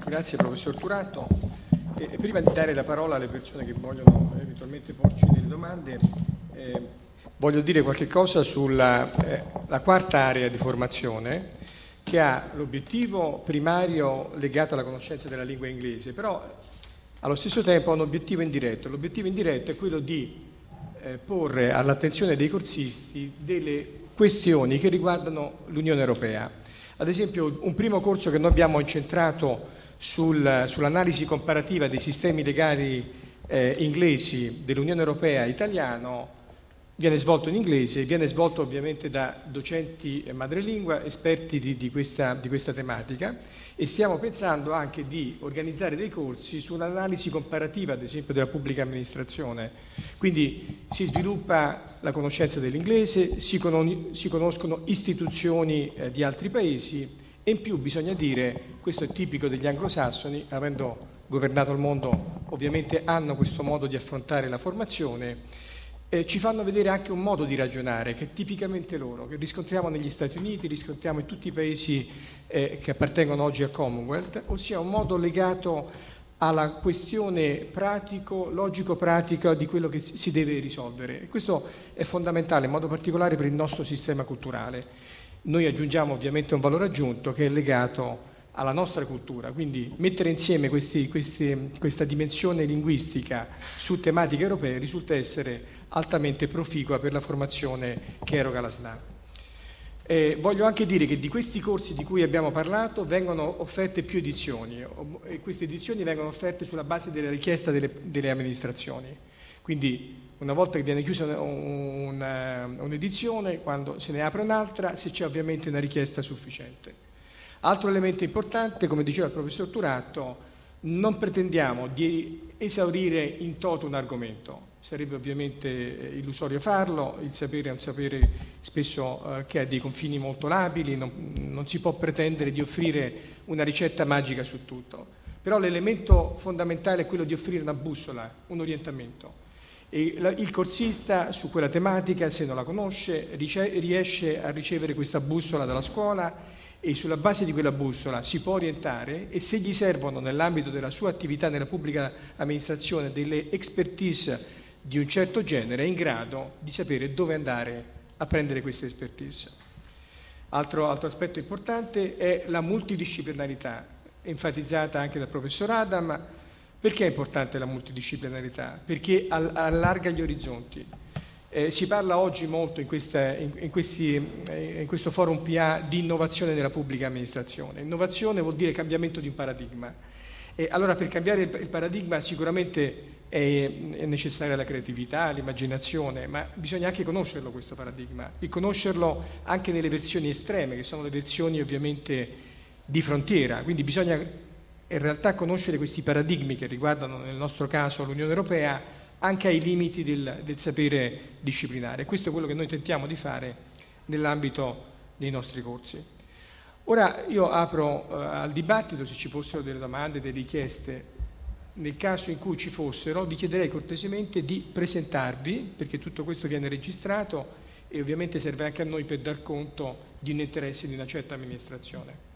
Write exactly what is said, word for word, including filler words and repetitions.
Grazie professor Turatto. E prima di dare la parola alle persone che vogliono eventualmente porci delle domande, eh, voglio dire qualche cosa sulla eh, la quarta area di formazione, che ha l'obiettivo primario legato alla conoscenza della lingua inglese, però allo stesso tempo ha un obiettivo indiretto. L'obiettivo indiretto è quello di eh, porre all'attenzione dei corsisti delle questioni che riguardano l'Unione Europea. Ad esempio, un primo corso che noi abbiamo incentrato sul, sull'analisi comparativa dei sistemi legali eh, inglesi dell'Unione Europea e italiano viene svolto in inglese, viene svolto ovviamente da docenti madrelingua, esperti di, di, questa, di questa tematica, e stiamo pensando anche di organizzare dei corsi sull'analisi comparativa, ad esempio, della pubblica amministrazione. Quindi si sviluppa la conoscenza dell'inglese, si, con, si conoscono istituzioni eh, di altri paesi, e in più bisogna dire, questo è tipico degli anglosassoni, avendo governato il mondo ovviamente hanno questo modo di affrontare la formazione. Eh, ci fanno vedere anche un modo di ragionare che è tipicamente loro, che riscontriamo negli Stati Uniti, riscontriamo in tutti i paesi eh, che appartengono oggi al Commonwealth, ossia un modo legato alla questione pratico, logico-pratica di quello che si deve risolvere. E questo è fondamentale, in modo particolare per il nostro sistema culturale. Noi aggiungiamo ovviamente un valore aggiunto che è legato alla nostra cultura, quindi mettere insieme questi, questi, questa dimensione linguistica su tematiche europee risulta essere altamente proficua per la formazione che eroga la S N A. Eh, voglio anche dire che di questi corsi di cui abbiamo parlato vengono offerte più edizioni, e queste edizioni vengono offerte sulla base della richiesta delle, delle amministrazioni. Quindi una volta che viene chiusa una, un'edizione, quando se ne apre un'altra, se c'è ovviamente una richiesta sufficiente. Altro elemento importante, come diceva il professor Turatto, non pretendiamo di esaurire in toto un argomento, sarebbe ovviamente illusorio farlo, il sapere è un sapere spesso eh, che ha dei confini molto labili, non, non si può pretendere di offrire una ricetta magica su tutto, però l'elemento fondamentale è quello di offrire una bussola, un orientamento. E la, il corsista su quella tematica, se non la conosce, rice- riesce a ricevere questa bussola dalla scuola, e sulla base di quella bussola si può orientare, e se gli servono nell'ambito della sua attività nella pubblica amministrazione delle expertise di un certo genere, è in grado di sapere dove andare a prendere queste expertise. Altro, altro aspetto importante è la multidisciplinarità, enfatizzata anche dal professor Adam. Perché è importante la multidisciplinarità? Perché allarga gli orizzonti. Eh, si parla oggi molto in, questa, in, in, questi, in questo forum P A di innovazione nella pubblica amministrazione. Innovazione vuol dire cambiamento di un paradigma. E allora per cambiare il, il paradigma sicuramente è, è necessaria la creatività, l'immaginazione, ma bisogna anche conoscerlo questo paradigma, e conoscerlo anche nelle versioni estreme, che sono le versioni ovviamente di frontiera. Quindi bisogna in realtà conoscere questi paradigmi che riguardano nel nostro caso l'Unione Europea, anche ai limiti del, del sapere disciplinare. Questo è quello che noi tentiamo di fare nell'ambito dei nostri corsi. Ora io apro uh, al dibattito, se ci fossero delle domande, delle richieste. Nel caso in cui ci fossero, vi chiederei cortesemente di presentarvi, perché tutto questo viene registrato e ovviamente serve anche a noi per dar conto di un interesse di una certa amministrazione.